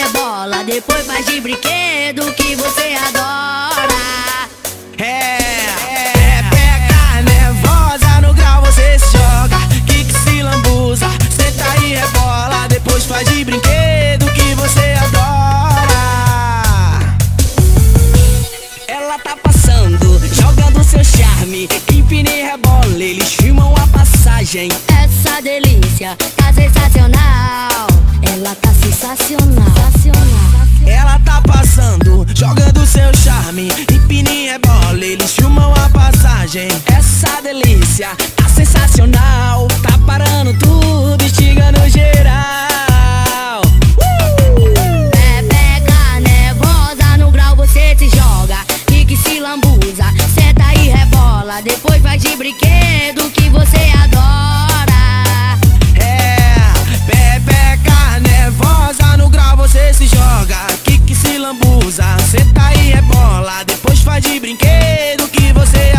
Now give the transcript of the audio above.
rebola, depois faz de brinquedo que você adora. Pepeca nervosa, no grau você se joga, quique se lambuza, senta e rebola, depois faz de brinquedo que você adora. Ela tá passando, jogando seu charme, empina e rebola, eles filmam a passagem. Essa delícia tá sensacional, ela tá sensacional. Ela tá passando, jogando seu charme, empina e rebola, eles filmam a passagem. Essa delícia tá sensacional, tá parando tudo, instigando geral. Pepeca nervosa, no grau você se joga, quique se lambuza, senta e rebola, depois vai de brinquedo que você adora. Pepeca nervosa, no grau você se joga, quique se lambuza, senta e rebola, depois faz de brinquedo que você